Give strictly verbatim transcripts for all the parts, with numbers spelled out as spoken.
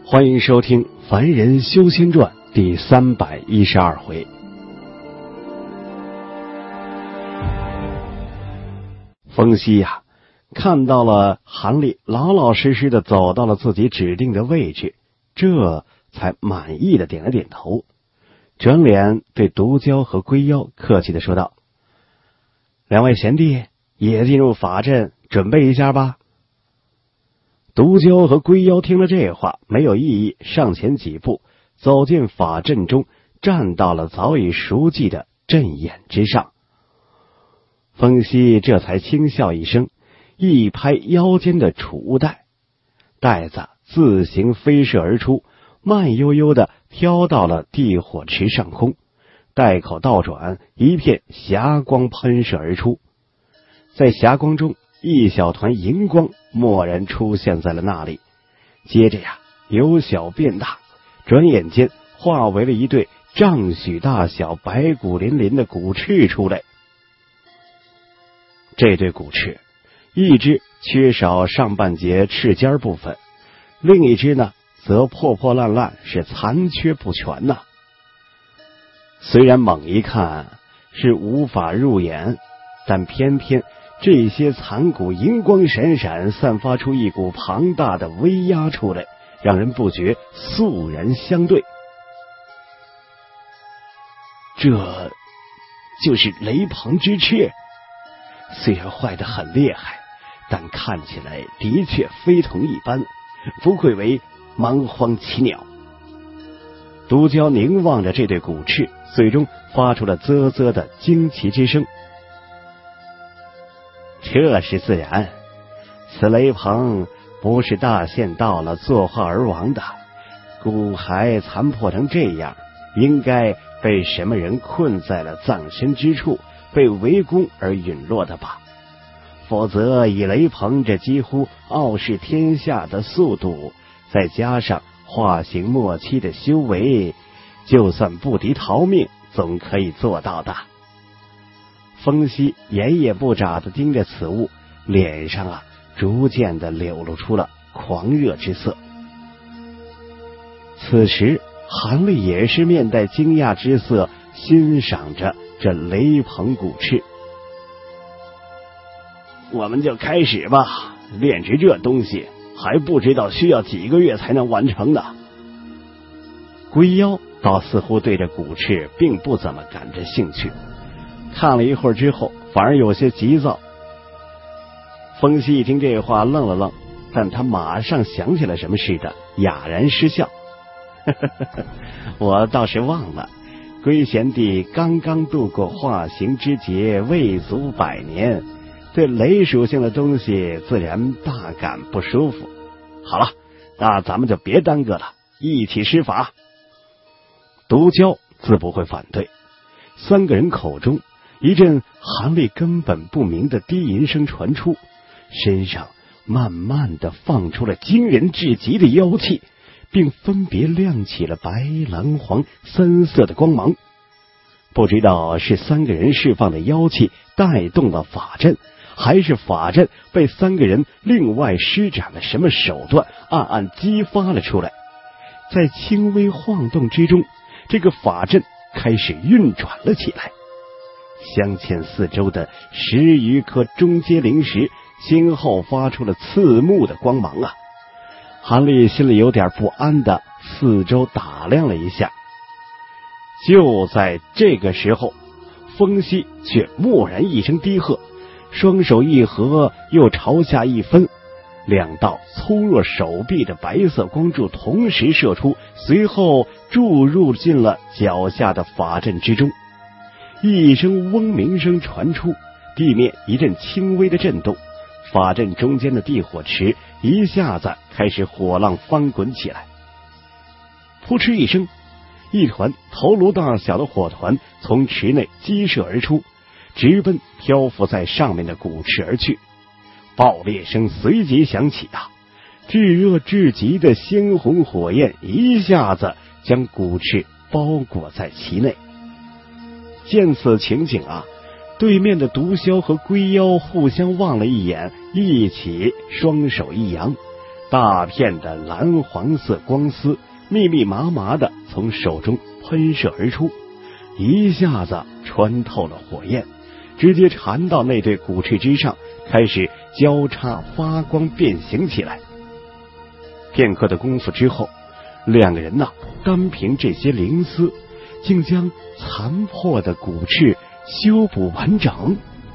欢迎收听《凡人修仙传》第三百一十二回。风息呀、啊，看到了韩立老老实实的走到了自己指定的位置，这才满意的点了点头，转脸对毒蛟和龟妖客气的说道：“两位贤弟也进入法阵，准备一下吧。”毒蛟和龟妖听了这话，没有异议，上前几步，走进法阵中，站到了早已熟记的阵眼之上。风息这才轻笑一声，一拍腰间的储物袋，袋子自行飞射而出，慢悠悠的飘到了地火池上空，袋口倒转，一片霞光喷射而出，在霞光中，一小团银光蓦然出现在了那里，接着呀，由小变大，转眼间化为了一对丈许大小、白骨淋淋的骨翅出来。这对骨翅，一只缺少上半截翅尖部分，另一只呢，则破破烂烂，是残缺不全呐、啊。虽然猛一看是无法入眼，但偏偏这些残骨银光闪闪，散发出一股庞大的威压出来，让人不觉肃然相对。这就是雷鹏之翅，虽然坏得很厉害，但看起来的确非同一般，不愧为蛮荒奇鸟。毒蛟凝望着这对骨翅，最终发出了啧啧的惊奇之声。这是自然，此雷鹏不是大限到了作化而亡的，骨骸残破成这样，应该被什么人困在了葬身之处，被围攻而陨落的吧？否则以雷鹏这几乎傲视天下的速度，再加上化形末期的修为，就算不敌逃命，总可以做到的。风息眼也不眨的盯着此物，脸上啊逐渐的流露出了狂热之色。此时韩立也是面带惊讶之色，欣赏着这雷鹏骨翅。我们就开始吧，炼制这东西还不知道需要几个月才能完成呢。龟妖倒似乎对这骨翅并不怎么感着兴趣，看了一会儿之后，反而有些急躁。风息一听这话愣了愣，但他马上想起了什么似的，哑然失笑。我倒是忘了，龟贤弟刚刚度过化形之劫，未足百年，对雷属性的东西自然大感不舒服。好了，那咱们就别耽搁了，一起施法。毒蛟自不会反对，三个人口中一阵韩立根本不明的低吟声传出，身上慢慢的放出了惊人至极的妖气，并分别亮起了白、蓝、黄三色的光芒。不知道是三个人释放的妖气带动了法阵，还是法阵被三个人另外施展了什么手段，暗暗激发了出来。在轻微晃动之中，这个法阵开始运转了起来。镶嵌四周的十余颗中阶灵石先后发出了刺目的光芒啊！韩立心里有点不安的四周打量了一下。就在这个时候，风息却蓦然一声低喝，双手一合，又朝下一分，两道粗若手臂的白色光柱同时射出，随后注入进了脚下的法阵之中。一声嗡鸣声传出，地面一阵轻微的震动，法阵中间的地火池一下子开始火浪翻滚起来。扑哧一声，一团头颅大小的火团从池内激射而出，直奔漂浮在上面的骨翅而去。爆裂声随即响起啊，炙热至极的鲜红火焰一下子将骨翅包裹在其内。见此情景啊，对面的毒枭和龟妖互相望了一眼，一起双手一扬， 大片的蓝黄色光丝密密麻麻的从手中喷射而出，一下子穿透了火焰，直接缠到那对骨翅之上，开始交叉发光变形起来。片刻的功夫之后，两个人呐、啊，单凭这些灵丝，竟将残破的骨翅修补完整。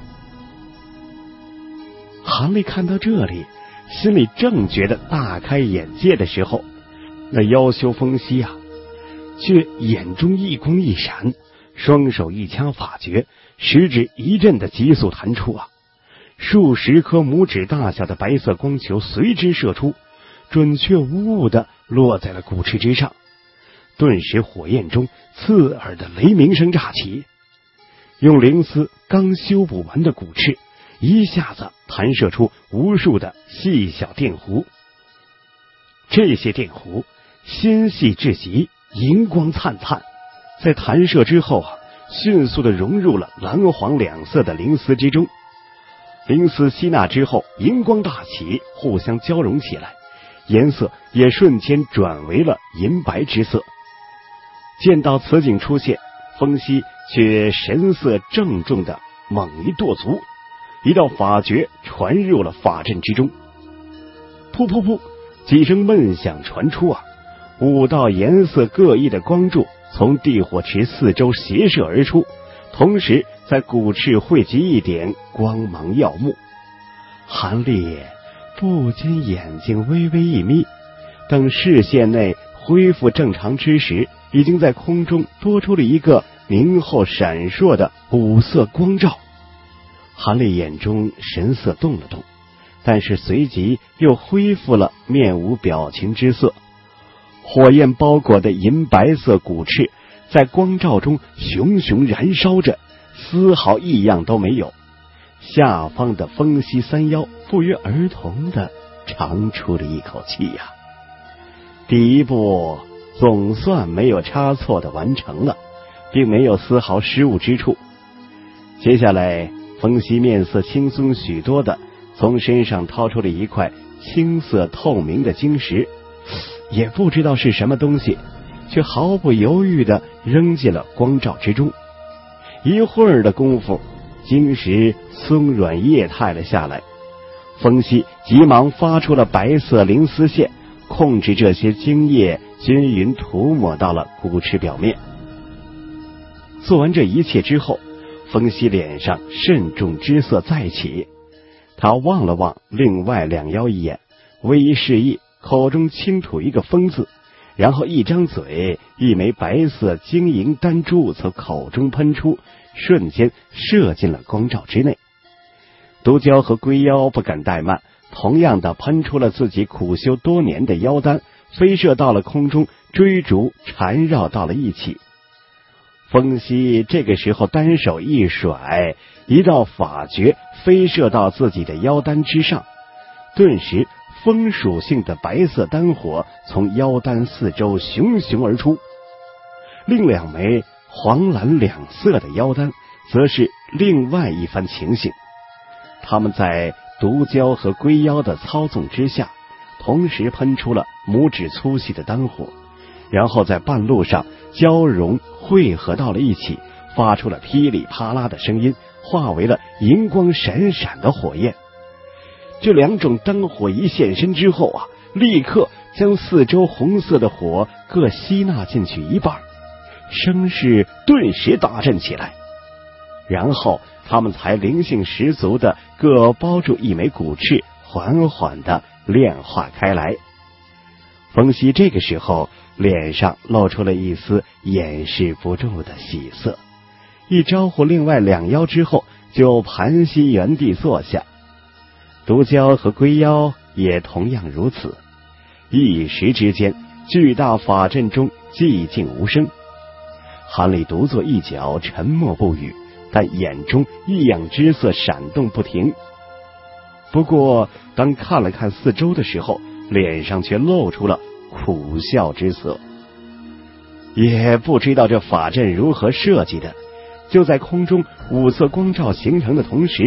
韩立看到这里，心里正觉得大开眼界的时候，那妖修风息啊，却眼中一光一闪，双手一掐法诀，食指一阵的急速弹出啊，数十颗拇指大小的白色光球随之射出，准确无误的落在了骨翅之上。顿时火焰中刺耳的雷鸣声炸起，用灵丝刚修补完的骨翅一下子弹射出无数的细小电弧，这些电弧纤细至极，银光灿灿，在弹射之后啊，迅速的融入了蓝黄两色的灵丝之中。灵丝吸纳之后，银光大起，互相交融起来，颜色也瞬间转为了银白之色。见到此景出现，风息却神色郑重的猛一跺足，一道法诀传入了法阵之中。噗噗噗，几声闷响传出啊，五道颜色各异的光柱从地火池四周斜射而出，同时在骨翅汇集一点，光芒耀目。韩立不禁眼睛微微一眯，等视线内恢复正常之时，已经在空中多出了一个明后闪烁的五色光罩。韩立眼中神色动了动，但是随即又恢复了面无表情之色。火焰包裹的银白色骨翅在光罩中熊熊燃烧着，丝毫异样都没有。下方的风息三妖不约而同的长出了一口气呀、啊，第一步总算没有差错的完成了，并没有丝毫失误之处。接下来风息面色轻松许多的从身上掏出了一块青色透明的晶石，也不知道是什么东西，却毫不犹豫的扔进了光罩之中。一会儿的功夫，晶石松软液态了下来，风息急忙发出了白色灵丝线，控制这些晶液均匀涂抹到了骨翅表面。做完这一切之后，风息脸上慎重之色再起，他望了望另外两妖一眼，微一示意，口中轻吐一个风字，然后一张嘴，一枚白色晶莹丹珠从口中喷出，瞬间射进了光罩之内。毒蛟和龟妖不敢怠慢，同样的喷出了自己苦修多年的妖丹，飞射到了空中，追逐缠绕到了一起。风息这个时候单手一甩，一道法诀飞射到自己的妖丹之上，顿时风属性的白色丹火从妖丹四周熊熊而出。另两枚黄蓝两色的妖丹则是另外一番情形，他们在毒蛟和龟妖的操纵之下，同时喷出了拇指粗细的丹火，然后在半路上交融汇合到了一起，发出了噼里啪啦的声音，化为了银光闪闪的火焰。这两种丹火一现身之后啊，立刻将四周红色的火各吸纳进去一半，声势顿时大振起来。然后他们才灵性十足的各包住一枚骨翅，缓缓的炼化开来。风息这个时候脸上露出了一丝掩饰不住的喜色，一招呼另外两妖之后，就盘膝原地坐下。毒蛟和龟妖也同样如此。一时之间，巨大法阵中寂静无声。韩立独坐一角，沉默不语，但眼中异样之色闪动不停。不过当看了看四周的时候，脸上却露出了苦笑之色。也不知道这法阵如何设计的，就在空中五色光罩形成的同时，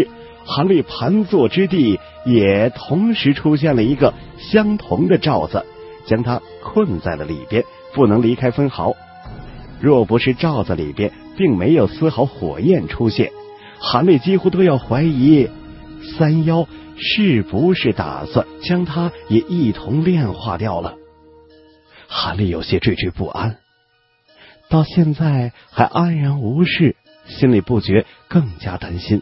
韩立盘坐之地也同时出现了一个相同的罩子，将他困在了里边，不能离开分毫。若不是罩子里边并没有丝毫火焰出现，韩立几乎都要怀疑三妖是不是打算将他也一同炼化掉了。韩立有些惴惴不安，到现在还安然无事，心里不觉更加担心。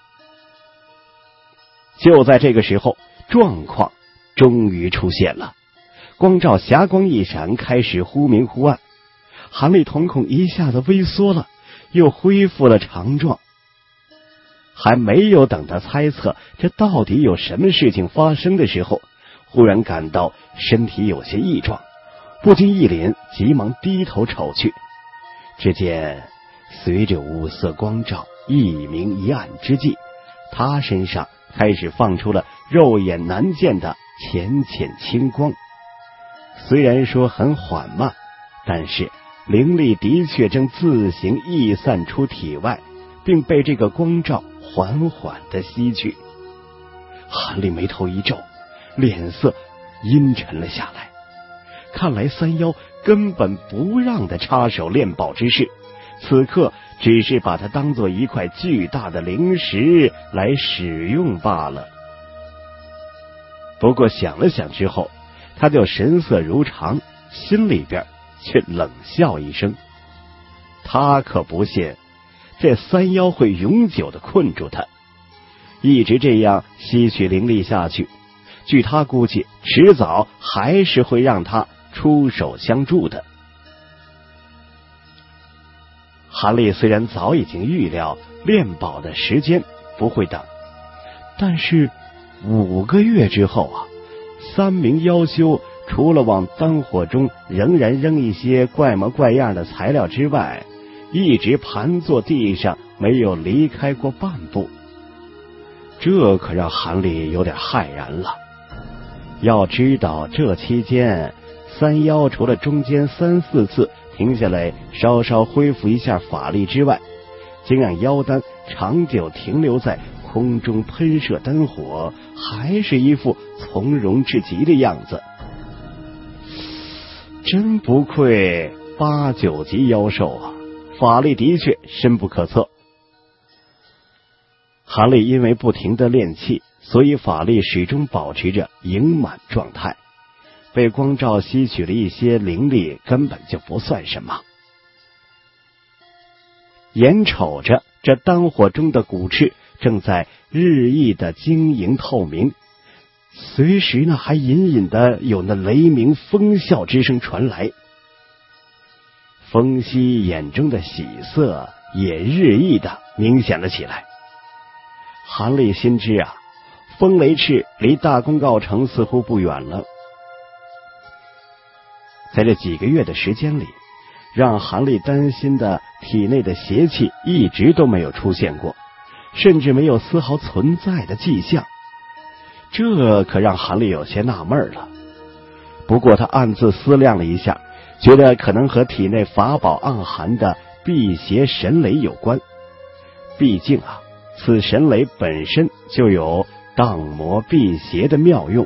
就在这个时候，状况终于出现了，光照霞光一闪，开始忽明忽暗。韩立瞳孔一下子微缩了，又恢复了常状。还没有等他猜测这到底有什么事情发生的时候，忽然感到身体有些异状，不禁一凛，急忙低头瞅去。只见随着五色光照一明一暗之际，他身上开始放出了肉眼难见的浅浅青光。虽然说很缓慢，但是灵力的确正自行溢散出体外，并被这个光照缓缓地吸去。韩立眉头一皱，脸色阴沉了下来。看来三妖根本不让他插手炼宝之事，此刻只是把它当做一块巨大的灵石来使用罢了。不过想了想之后，他就神色如常，心里边却冷笑一声。他可不信这三妖会永久的困住他，一直这样吸取灵力下去，据他估计迟早还是会让他出手相助的。韩立虽然早已经预料炼宝的时间不会等，但是五个月之后啊，三名妖修除了往丹火中仍然扔一些怪模怪样的材料之外，一直盘坐地上，没有离开过半步。这可让韩立有点骇然了。要知道这期间，三妖除了中间三四次停下来稍稍恢复一下法力之外，竟让妖丹长久停留在空中喷射丹火，还是一副从容至极的样子。真不愧八九级妖兽啊，法力的确深不可测。韩立因为不停地练气，所以法力始终保持着盈满状态，被光照吸取了一些灵力，根本就不算什么。眼瞅着这丹火中的骨翅正在日益的晶莹透明，随时呢还隐隐的有那雷鸣风啸之声传来。风息眼中的喜色也日益的明显了起来。韩立心知啊，风雷翅离大功告成似乎不远了。在这几个月的时间里，让韩立担心的体内的邪气一直都没有出现过，甚至没有丝毫存在的迹象，这可让韩立有些纳闷了。不过他暗自思量了一下，觉得可能和体内法宝暗含的辟邪神雷有关。毕竟啊，此神雷本身就有荡魔辟邪的妙用。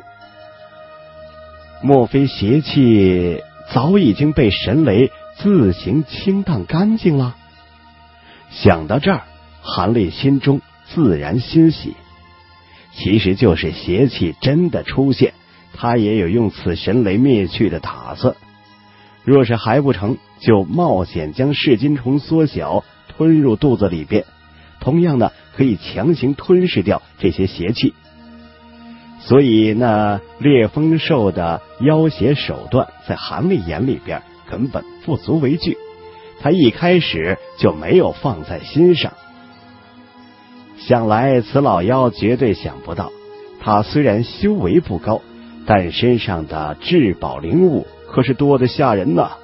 莫非邪气早已经被神雷自行清荡干净了？想到这儿，韩立心中自然欣喜。其实就是邪气真的出现，他也有用此神雷灭去的打算。若是还不成，就冒险将噬金虫缩小吞入肚子里边，同样呢可以强行吞噬掉这些邪气。所以那猎风兽的要挟手段在韩立眼里边根本不足为惧，他一开始就没有放在心上。想来此老妖绝对想不到，他虽然修为不高，但身上的至宝灵物可是多得吓人呐。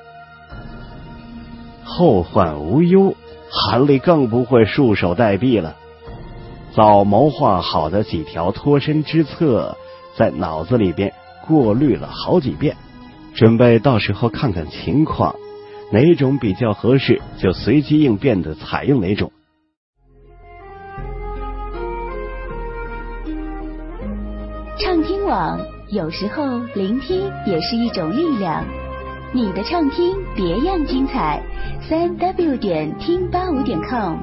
后患无忧，韩立更不会束手待毙了。早谋划好的几条脱身之策，在脑子里边过滤了好几遍，准备到时候看看情况，哪种比较合适就随机应变的采用哪种。 畅听网，有时候聆听也是一种力量。你的畅听别样精彩，三 w 点听八五点 com。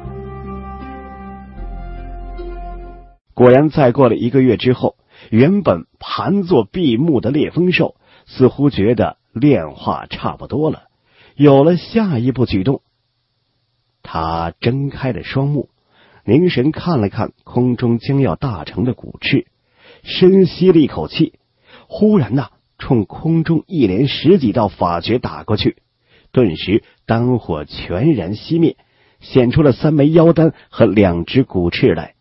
果然，再过了一个月之后，原本盘坐闭目的猎风兽似乎觉得炼化差不多了，有了下一步举动。他睁开了双目，凝神看了看空中将要大成的骨翅，深吸了一口气，忽然呐、啊，冲空中一连十几道法诀打过去，顿时丹火全然熄灭，显出了三枚妖丹和两只骨翅来。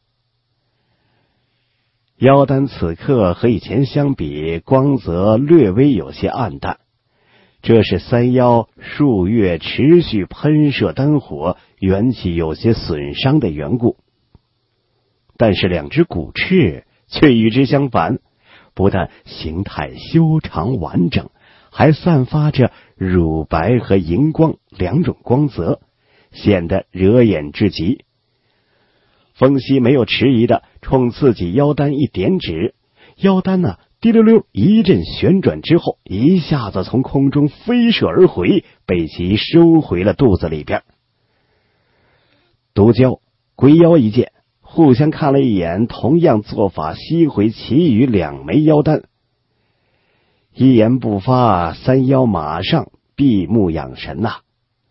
妖丹此刻和以前相比，光泽略微有些暗淡，这是三妖数月持续喷射丹火，元气有些损伤的缘故。但是两只骨翅却与之相反，不但形态修长完整，还散发着乳白和荧光两种光泽，显得惹眼至极。风息没有迟疑的冲自己妖丹一点指，妖丹呢、啊、滴溜溜一阵旋转之后，一下子从空中飞射而回，被其收回了肚子里边。毒蛟、龟妖一见，互相看了一眼，同样做法吸回其余两枚妖丹。一言不发，三妖马上闭目养神呐、啊，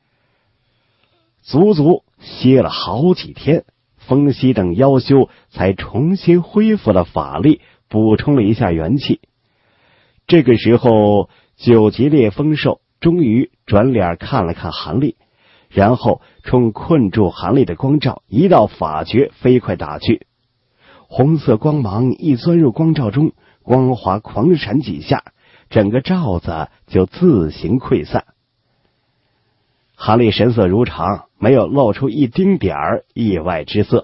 足足歇了好几天。风息等妖修才重新恢复了法力，补充了一下元气。这个时候，九级猎风兽终于转脸看了看韩立，然后冲困住韩立的光罩一道法诀飞快打去。红色光芒一钻入光罩中，光华狂闪几下，整个罩子就自行溃散。韩立神色如常，没有露出一丁点儿意外之色。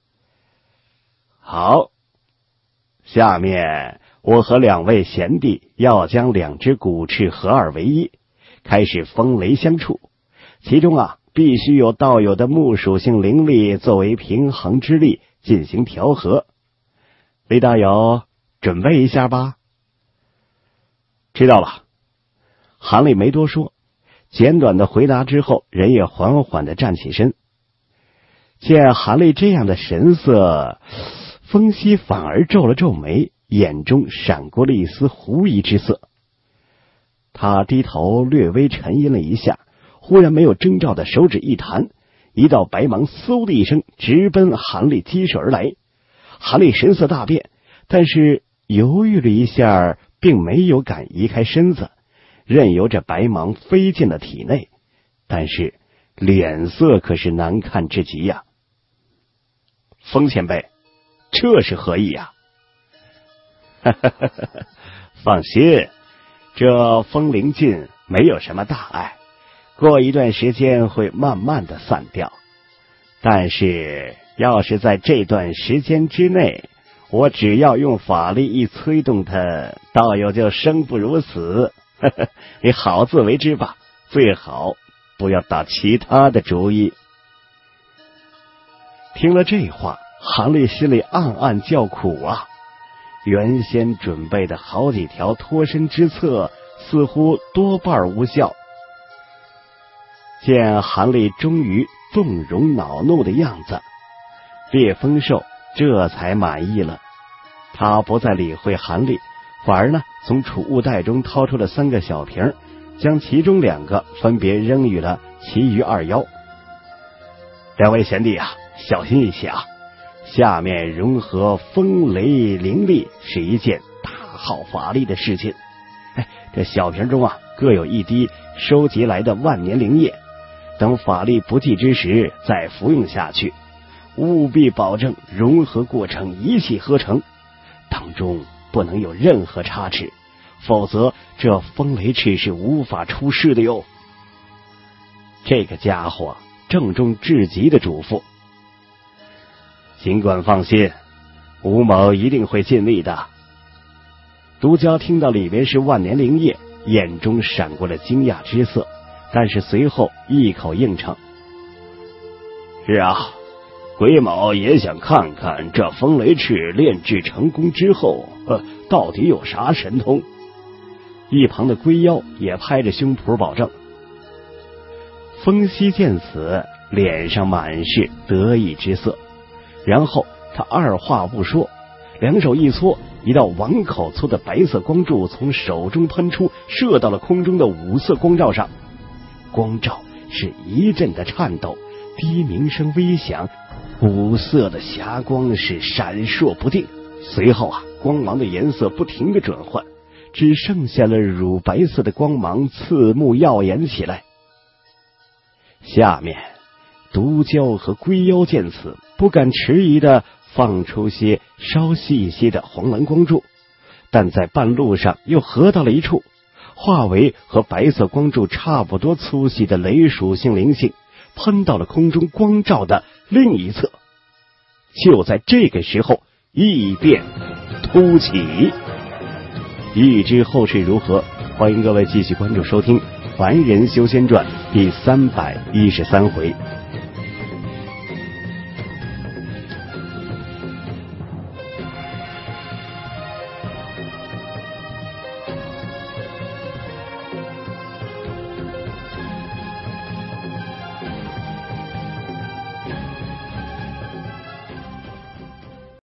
好，下面我和两位贤弟要将两只骨翅合二为一，开始风雷相触。其中啊，必须有道友的木属性灵力作为平衡之力进行调和。李大友，准备一下吧。知道了。韩立没多说，简短的回答之后，人也缓缓的站起身。见韩立这样的神色，风息反而皱了皱眉，眼中闪过了一丝狐疑之色。他低头略微沉吟了一下，忽然没有征兆的手指一弹，一道白芒嗖的一声直奔韩立击射而来。韩立神色大变，但是犹豫了一下，并没有敢移开身子，任由着白芒飞进了体内，但是脸色可是难看至极呀、啊。风前辈，这是何意呀、啊？放心，这风灵劲没有什么大碍，过一段时间会慢慢的散掉。但是要是在这段时间之内，我只要用法力一催动它，道友就生不如死。你好自为之吧，最好不要打其他的主意。听了这话，韩立心里暗暗叫苦啊！原先准备的好几条脱身之策，似乎多半无效。见韩立终于动容恼怒的样子，猎风兽这才满意了。他不再理会韩立，反而呢，从储物袋中掏出了三个小瓶，将其中两个分别扔与了其余二妖。两位贤弟啊，小心一些啊！下面融合风雷灵力是一件大耗法力的事情。哎，这小瓶中啊，各有一滴收集来的万年灵液，等法力不济之时再服用下去，务必保证融合过程一气呵成，当中不能有任何差池，否则这风雷翅是无法出世的哟。这个家伙郑重至极的嘱咐。尽管放心，吴某一定会尽力的。毒蛟听到里面是万年灵液，眼中闪过了惊讶之色，但是随后一口应承：是啊， 鬼某也想看看这风雷翅炼制成功之后，呃，到底有啥神通。一旁的龟妖也拍着胸脯保证。风息见此，脸上满是得意之色，然后他二话不说，两手一搓，一道碗口粗的白色光柱从手中喷出，射到了空中的五色光罩上。光罩是一阵的颤抖，低鸣声微响，五色的霞光是闪烁不定。随后啊，光芒的颜色不停的转换，只剩下了乳白色的光芒，刺目耀眼起来。下面毒蛟和龟妖见此，不敢迟疑的放出些稍细一些的黄蓝光柱，但在半路上又合到了一处，化为和白色光柱差不多粗细的雷属性灵性，喷到了空中光罩的另一侧。就在这个时候，异变突起。欲知后事如何，欢迎各位继续关注收听《凡人修仙传》第三百一十三回。